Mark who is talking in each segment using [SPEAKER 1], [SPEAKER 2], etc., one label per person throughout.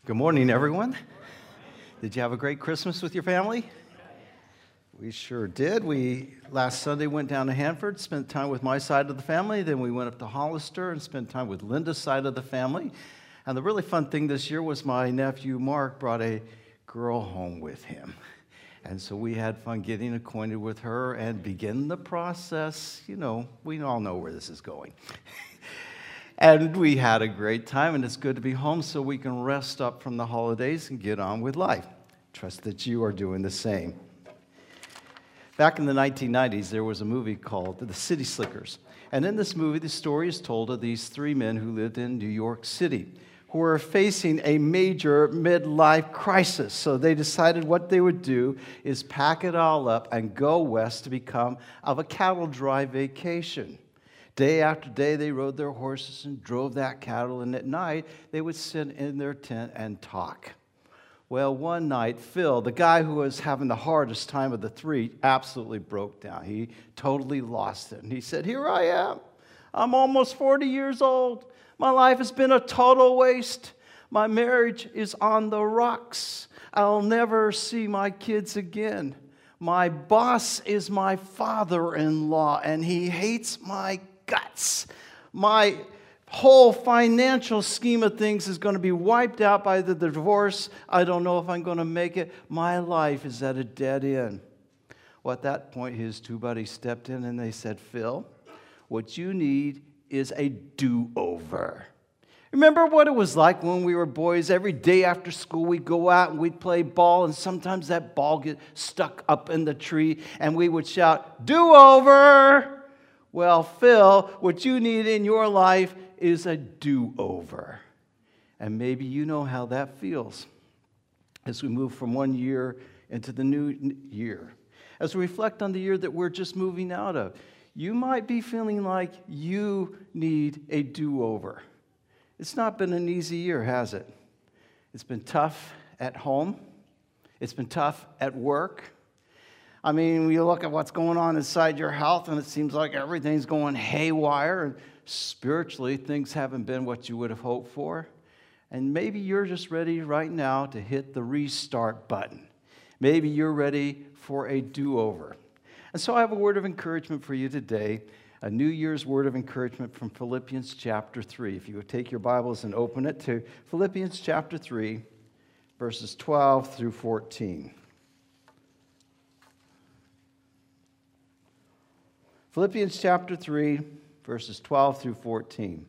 [SPEAKER 1] Good morning, everyone. Did you have a great Christmas with your family? We sure did. Last Sunday went down to Hanford, spent time with my side of the family. Then we went up to Hollister and spent time with Linda's side of the family. And the really fun thing this year was my nephew Mark brought a girl home with him. And so we had fun getting acquainted with her and begin the process. You know, we all know where this is going. And we had a great time, and it's good to be home so we can rest up from the holidays and get on with life. Trust that you are doing the same. Back in the 1990s, there was a movie called The City Slickers. And in this movie, the story is told of these three men who lived in New York City who were facing a major midlife crisis. So they decided what they would do is pack it all up and go west to become of a cattle drive vacation. Day after day, they rode their horses and drove that cattle, and at night, they would sit in their tent and talk. Well, one night, Phil, the guy who was having the hardest time of the three, absolutely broke down. He totally lost it, and he said, "Here I am. I'm almost 40 years old. My life has been a total waste. My marriage is on the rocks. I'll never see my kids again. My boss is my father-in-law, and he hates my guts. My whole financial scheme of things is going to be wiped out by the divorce. I don't know if I'm going to make it. My life is at a dead end." Well, at that point, his two buddies stepped in and they said, "Phil, what you need is a do-over. Remember what it was like when we were boys? Every day after school, we'd go out and we'd play ball, and sometimes that ball get stuck up in the tree, and we would shout, 'Do-over!' Well, Phil, what you need in your life is a do-over." And maybe you know how that feels as we move from one year into the new year. As we reflect on the year that we're just moving out of, you might be feeling like you need a do-over. It's not been an easy year, has it? It's been tough at home. It's been tough at work. I mean, you look at what's going on inside your health, and it seems like everything's going haywire. And spiritually, things haven't been what you would have hoped for. And maybe you're just ready right now to hit the restart button. Maybe you're ready for a do-over. And so I have a word of encouragement for you today, a New Year's word of encouragement from Philippians chapter 3. If you would take your Bibles and open it to Philippians chapter 3, verses 12 through 14. Philippians chapter 3, verses 12 through 14.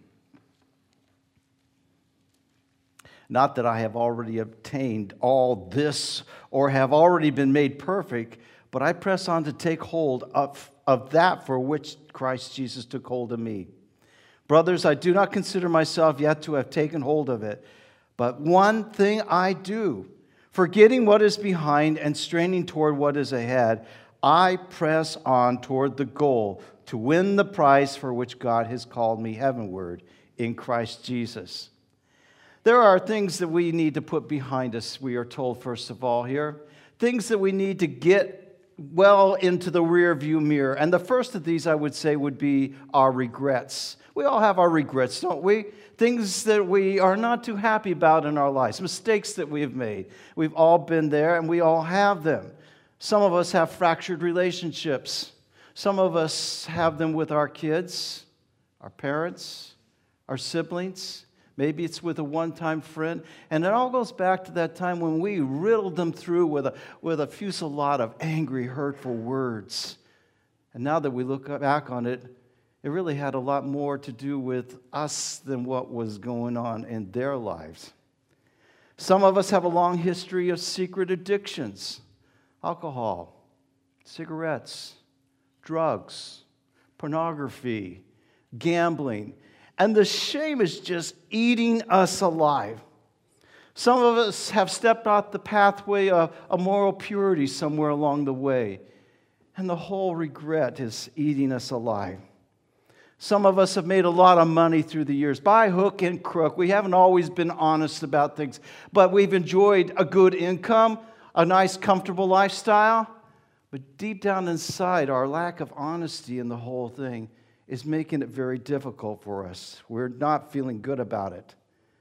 [SPEAKER 1] "Not that I have already obtained all this or have already been made perfect, but I press on to take hold of that for which Christ Jesus took hold of me. Brothers, I do not consider myself yet to have taken hold of it, but one thing I do, forgetting what is behind and straining toward what is ahead, I press on toward the goal to win the prize for which God has called me heavenward in Christ Jesus." There are things that we need to put behind us, we are told first of all here. Things that we need to get well into the rear view mirror. And the first of these, I would say, would be our regrets. We all have our regrets, don't we? Things that we are not too happy about in our lives, mistakes that we have made. We've all been there, and we all have them. Some of us have fractured relationships. Some of us have them with our kids, our parents, our siblings. Maybe it's with a one-time friend. And it all goes back to that time when we riddled them through with a fusillade of angry, hurtful words. And now that we look back on it, it really had a lot more to do with us than what was going on in their lives. Some of us have a long history of secret addictions. Alcohol, cigarettes, drugs, pornography, gambling. And the shame is just eating us alive. Some of us have stepped off the pathway of moral purity somewhere along the way. And the whole regret is eating us alive. Some of us have made a lot of money through the years, by hook and crook. We haven't always been honest about things, but we've enjoyed a good income, a nice, comfortable lifestyle. But deep down inside, our lack of honesty in the whole thing is making it very difficult for us. We're not feeling good about it.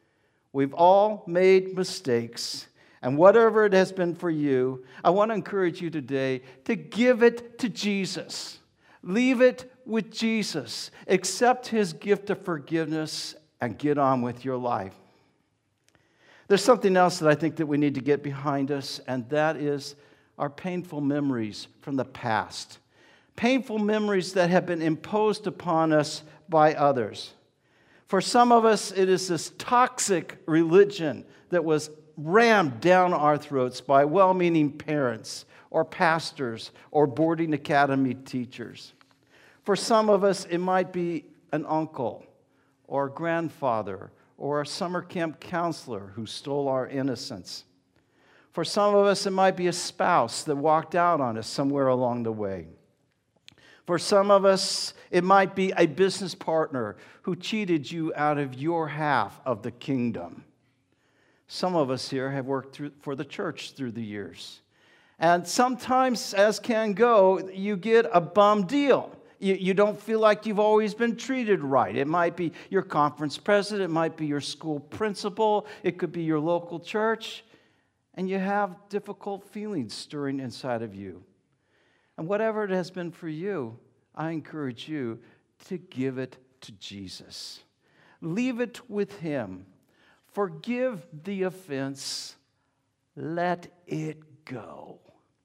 [SPEAKER 1] We've all made mistakes. And whatever it has been for you, I want to encourage you today to give it to Jesus. Leave it with Jesus. Accept his gift of forgiveness and get on with your life. There's something else that I think that we need to get behind us, and that is our painful memories from the past. Painful memories that have been imposed upon us by others. For some of us, it is this toxic religion that was rammed down our throats by well-meaning parents or pastors or boarding academy teachers. For some of us, it might be an uncle or a grandfather or a summer camp counselor who stole our innocence. For some of us, it might be a spouse that walked out on us somewhere along the way. For some of us, it might be a business partner who cheated you out of your half of the kingdom. Some of us here have worked for the church through the years. And sometimes, as can go, you get a bum deal. You don't feel like you've always been treated right. It might be your conference president. It might be your school principal. It could be your local church. And you have difficult feelings stirring inside of you. And whatever it has been for you, I encourage you to give it to Jesus. Leave it with him. Forgive the offense. Let it go.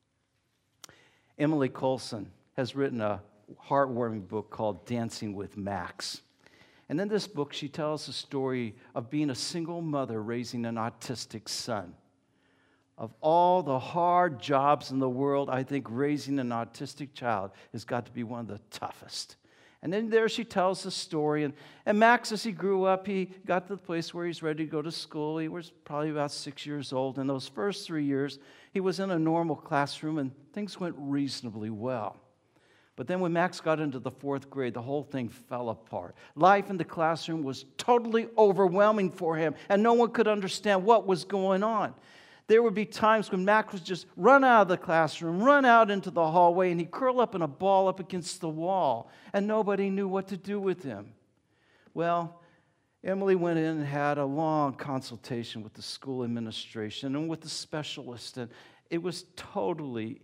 [SPEAKER 1] Emily Colson has written a heartwarming book called Dancing with Max. And in this book, she tells the story of being a single mother raising an autistic son. Of all the hard jobs in the world, I think raising an autistic child has got to be one of the toughest. And then there she tells the story. And Max, as he grew up, he got to the place where he's ready to go to school. He was probably about 6 years old. In those first 3 years, he was in a normal classroom, and things went reasonably well. But then when Max got into the 4th grade, the whole thing fell apart. Life in the classroom was totally overwhelming for him, and no one could understand what was going on. There would be times when Max would just run out of the classroom, run out into the hallway, and he'd curl up in a ball up against the wall, and nobody knew what to do with him. Well, Emily went in and had a long consultation with the school administration and with the specialist, and it was totally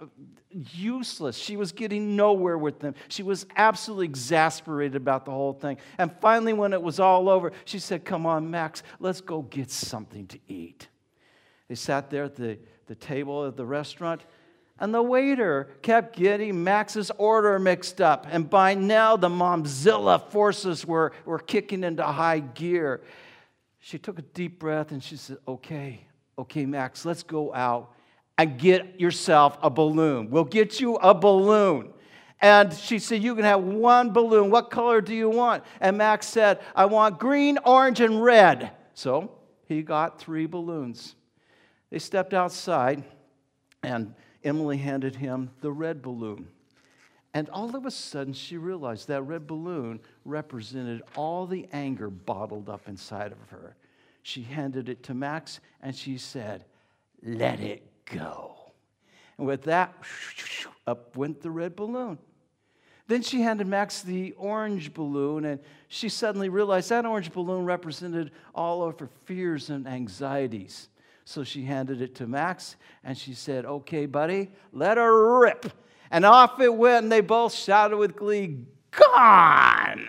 [SPEAKER 1] useless. She was getting nowhere with them. She was absolutely exasperated about the whole thing. And finally, when it was all over, she said, "Come on, Max, let's go get something to eat." They sat there at the table at the restaurant, and the waiter kept getting Max's order mixed up. And by now, the Momzilla forces were kicking into high gear. She took a deep breath, and she said, okay, Max, let's go out and get yourself a balloon. We'll get you a balloon. And she said, you can have one balloon. What color do you want? And Max said, I want green, orange, and red. So he got 3 balloons. They stepped outside, and Emily handed him the red balloon. And all of a sudden, she realized that red balloon represented all the anger bottled up inside of her. She handed it to Max, and she said, let it go. And with that, up went the red balloon. Then she handed Max the orange balloon, and she suddenly realized that orange balloon represented all of her fears and anxieties. So she handed it to Max, and she said, okay, buddy, let her rip. And off it went, and they both shouted with glee, gone!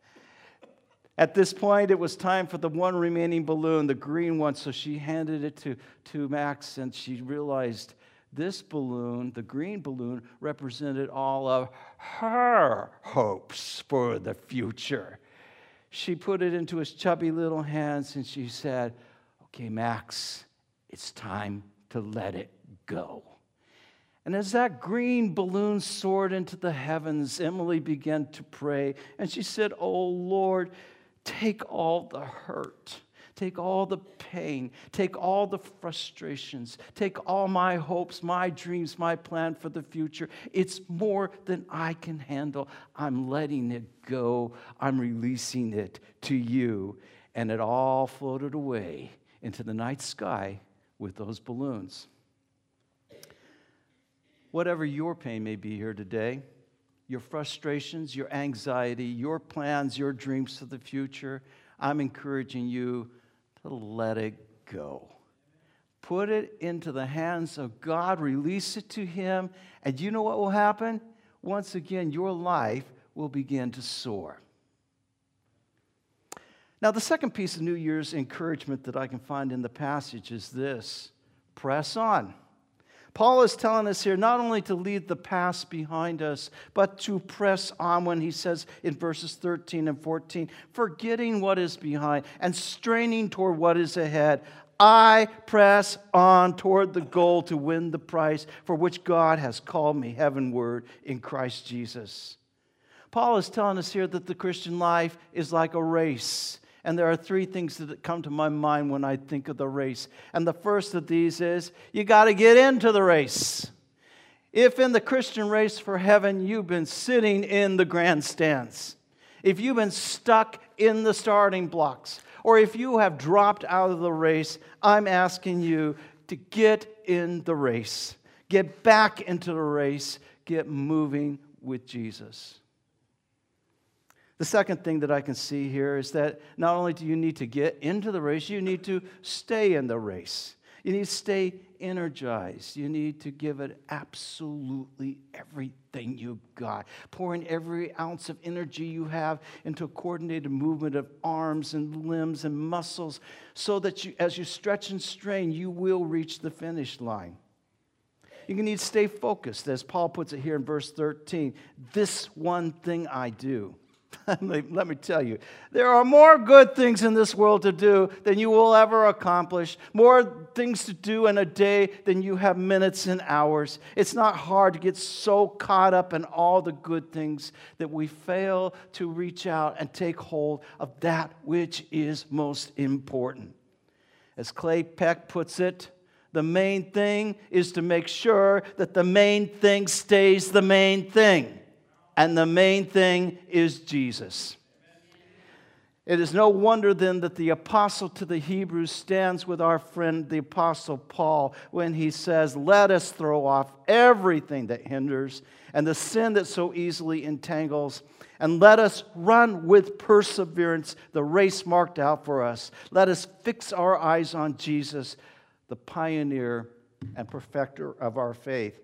[SPEAKER 1] At this point, it was time for the one remaining balloon, the green one, so she handed it to Max, and she realized this balloon, the green balloon, represented all of her hopes for the future. She put it into his chubby little hands, and she said, okay, Max, it's time to let it go. And as that green balloon soared into the heavens, Emily began to pray. And she said, oh, Lord, take all the hurt, take all the pain, take all the frustrations, take all my hopes, my dreams, my plan for the future. It's more than I can handle. I'm letting it go. I'm releasing it to you. And it all floated away into the night sky with those balloons. Whatever your pain may be here today, your frustrations, your anxiety, your plans, your dreams for the future, I'm encouraging you to let it go. Put it into the hands of God, release it to Him, and you know what will happen? Once again, your life will begin to soar. Now, the second piece of New Year's encouragement that I can find in the passage is this: press on. Paul is telling us here not only to leave the past behind us, but to press on when he says in verses 13 and 14, forgetting what is behind and straining toward what is ahead. I press on toward the goal to win the prize for which God has called me heavenward in Christ Jesus. Paul is telling us here that the Christian life is like a race. And there are three things that come to my mind when I think of the race. And the first of these is, you got to get into the race. If in the Christian race for heaven, you've been sitting in the grandstands, if you've been stuck in the starting blocks, or if you have dropped out of the race, I'm asking you to get in the race. Get back into the race. Get moving with Jesus. The second thing that I can see here is that not only do you need to get into the race, you need to stay in the race. You need to stay energized. You need to give it absolutely everything you've got. Pouring every ounce of energy you have into a coordinated movement of arms and limbs and muscles so that as you stretch and strain, you will reach the finish line. You need to stay focused, as Paul puts it here in verse 13. This one thing I do. Let me tell you, there are more good things in this world to do than you will ever accomplish. More things to do in a day than you have minutes and hours. It's not hard to get so caught up in all the good things that we fail to reach out and take hold of that which is most important. As Clay Peck puts it, the main thing is to make sure that the main thing stays the main thing. And the main thing is Jesus. It is no wonder then that the apostle to the Hebrews stands with our friend the apostle Paul when he says, let us throw off everything that hinders and the sin that so easily entangles, and let us run with perseverance the race marked out for us. Let us fix our eyes on Jesus, the pioneer and perfecter of our faith.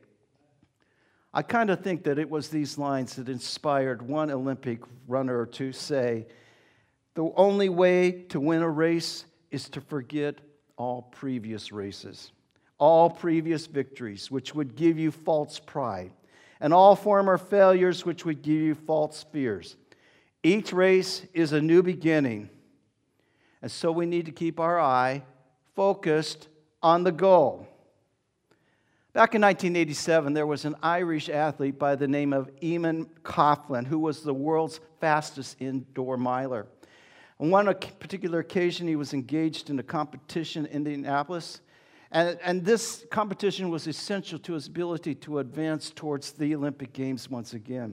[SPEAKER 1] I kind of think that it was these lines that inspired one Olympic runner to say, the only way to win a race is to forget all previous races, all previous victories, which would give you false pride, and all former failures, which would give you false fears. Each race is a new beginning, and so we need to keep our eye focused on the goal. Back in 1987, there was an Irish athlete by the name of Eamon Coughlin, who was the world's fastest indoor miler. On one particular occasion, he was engaged in a competition in Indianapolis, and this competition was essential to his ability to advance towards the Olympic Games once again.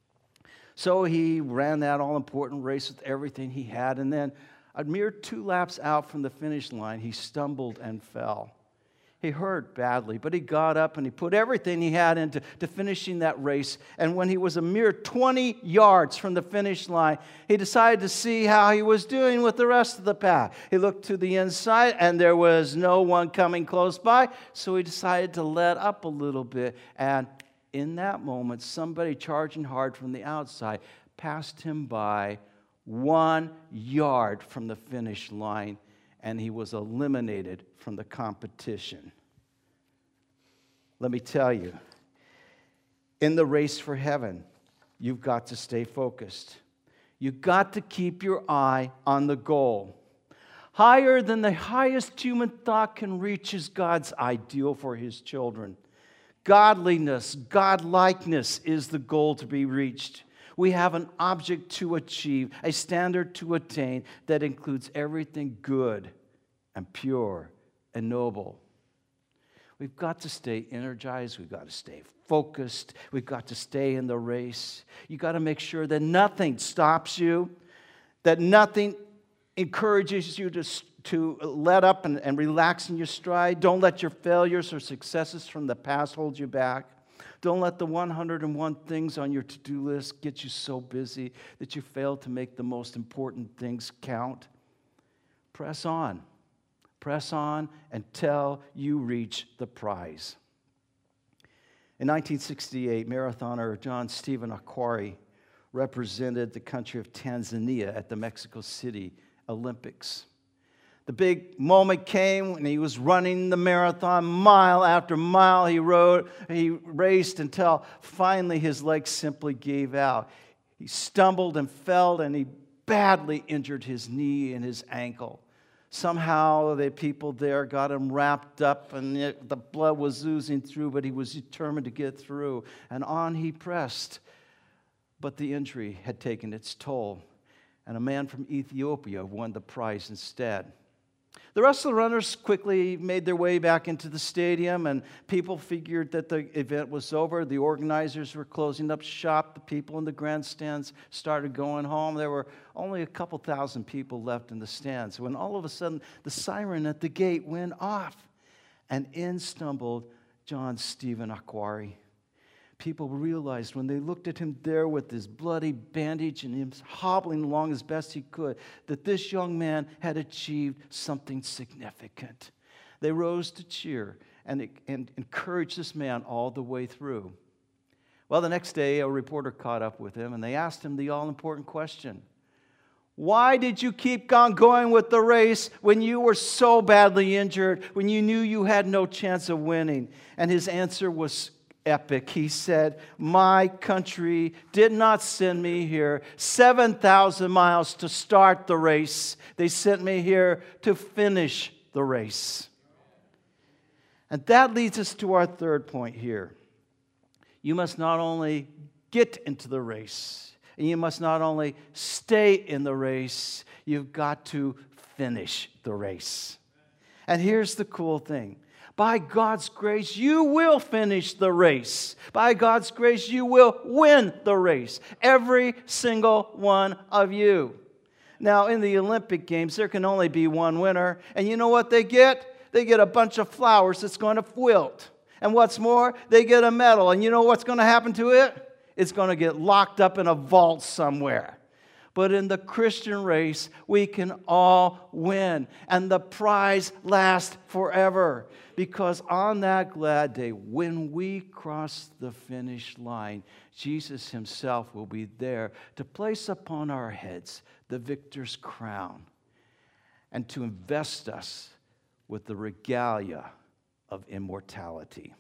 [SPEAKER 1] So he ran that all-important race with everything he had, and then a mere 2 laps out from the finish line, he stumbled and fell. He hurt badly, but he got up and he put everything he had into finishing that race. And when he was a mere 20 yards from the finish line, he decided to see how he was doing with the rest of the pack. He looked to the inside, and there was no one coming close by, so he decided to let up a little bit. And in that moment, somebody charging hard from the outside passed him by 1 yard from the finish line, and he was eliminated from the competition. Let me tell you, in the race for heaven, you've got to stay focused. You've got to keep your eye on the goal. Higher than the highest human thought can reach is God's ideal for His children. Godliness, Godlikeness is the goal to be reached. We have an object to achieve, a standard to attain that includes everything good and pure and noble. We've got to stay energized. We've got to stay focused. We've got to stay in the race. You've got to make sure that nothing stops you, that nothing encourages you to let up and relax in your stride. Don't let your failures or successes from the past hold you back. Don't let the 101 things on your to-do list get you so busy that you fail to make the most important things count. Press on. Press on until you reach the prize. In 1968, marathoner John Stephen Akhwari represented the country of Tanzania at the Mexico City Olympics. The big moment came when he was running the marathon mile after mile. He raced until finally his legs simply gave out. He stumbled and fell, and he badly injured his knee and his ankle. Somehow the people there got him wrapped up, and the blood was oozing through, but he was determined to get through. And on he pressed. But the injury had taken its toll, and a man from Ethiopia won the prize instead. The rest of the runners quickly made their way back into the stadium, and people figured that the event was over. The organizers were closing up shop. The people in the grandstands started going home. There were only a couple thousand people left in the stands when all of a sudden the siren at the gate went off, and in stumbled John Stephen Akhwari. People realized when they looked at him there with his bloody bandage and him hobbling along as best he could, that this young man had achieved something significant. They rose to cheer and encourage this man all the way through. Well, the next day, a reporter caught up with him, and they asked him the all-important question: why did you keep on going with the race when you were so badly injured, when you knew you had no chance of winning? And his answer was epic. He said, my country did not send me here 7,000 miles to start the race. They sent me here to finish the race. And that leads us to our third point here. You must not only get into the race, and you must not only stay in the race, you've got to finish the race. And here's the cool thing. By God's grace, you will finish the race. By God's grace, you will win the race. Every single one of you. Now, in the Olympic Games, there can only be one winner. And you know what they get? They get a bunch of flowers that's going to wilt. And what's more, they get a medal. And you know what's going to happen to it? It's going to get locked up in a vault somewhere. But in the Christian race, we can all win. And the prize lasts forever. Because on that glad day, when we cross the finish line, Jesus himself will be there to place upon our heads the victor's crown and to invest us with the regalia of immortality.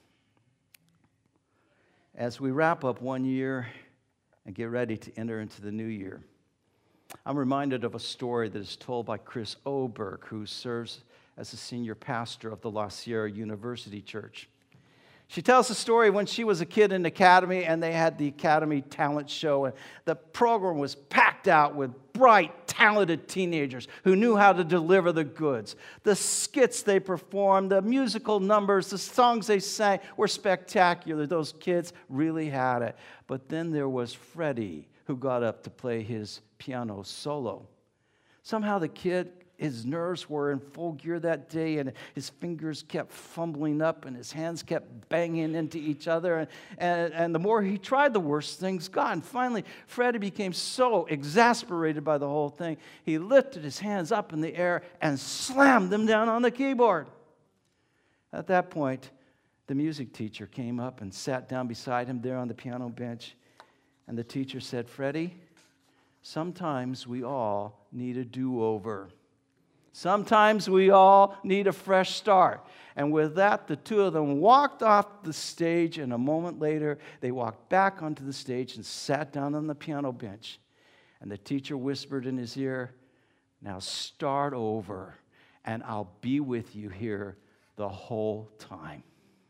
[SPEAKER 1] As we wrap up one year and get ready to enter into the new year, I'm reminded of a story that is told by Chris Oberg, who serves as the senior pastor of the La Sierra University Church. She tells the story when she was a kid in the academy, and they had the academy talent show, and the program was packed out with bright, talented teenagers who knew how to deliver the goods. The skits they performed, the musical numbers, the songs they sang were spectacular. Those kids really had it. But then there was Freddie, who got up to play his piano solo. Somehow the kid, his nerves were in full gear that day, and his fingers kept fumbling up, and his hands kept banging into each other. And the more he tried, the worse things got. And finally, Freddie became so exasperated by the whole thing, he lifted his hands up in the air and slammed them down on the keyboard. At that point, the music teacher came up and sat down beside him there on the piano bench. And the teacher said, Freddie, sometimes we all need a do-over. Sometimes we all need a fresh start. And with that, the two of them walked off the stage, and a moment later, they walked back onto the stage and sat down on the piano bench. And the teacher whispered in his ear, now start over, and I'll be with you here the whole time.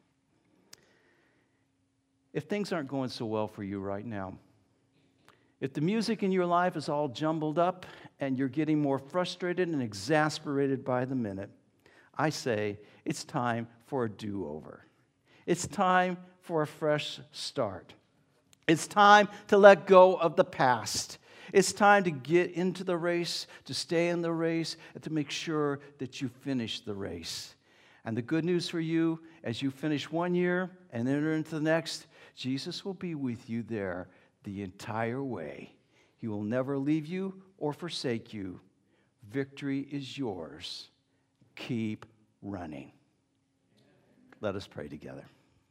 [SPEAKER 1] If things aren't going so well for you right now, if the music in your life is all jumbled up and you're getting more frustrated and exasperated by the minute, I say it's time for a do-over. It's time for a fresh start. It's time to let go of the past. It's time to get into the race, to stay in the race, and to make sure that you finish the race. And the good news for you, as you finish one year and enter into the next, Jesus will be with you there the entire way. He will never leave you or forsake you. Victory is yours. keep running. Let us pray together.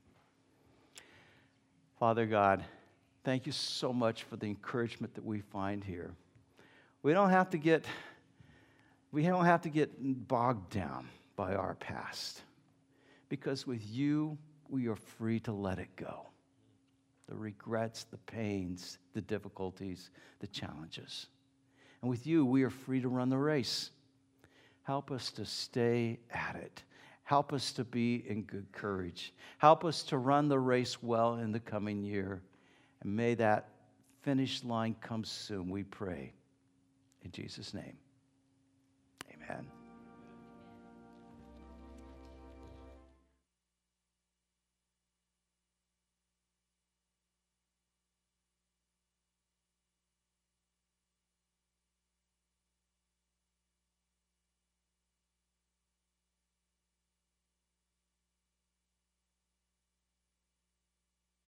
[SPEAKER 1] Father God, thank you so much for the encouragement that we find here. We don't have to get bogged down by our past, because with you, we are free to let it go. The regrets, the pains, the difficulties, the challenges. And with you, we are free to run the race. Help us to stay at it. Help us to be in good courage. Help us to run the race well in the coming year. And may that finish line come soon, we pray. In Jesus' name, amen.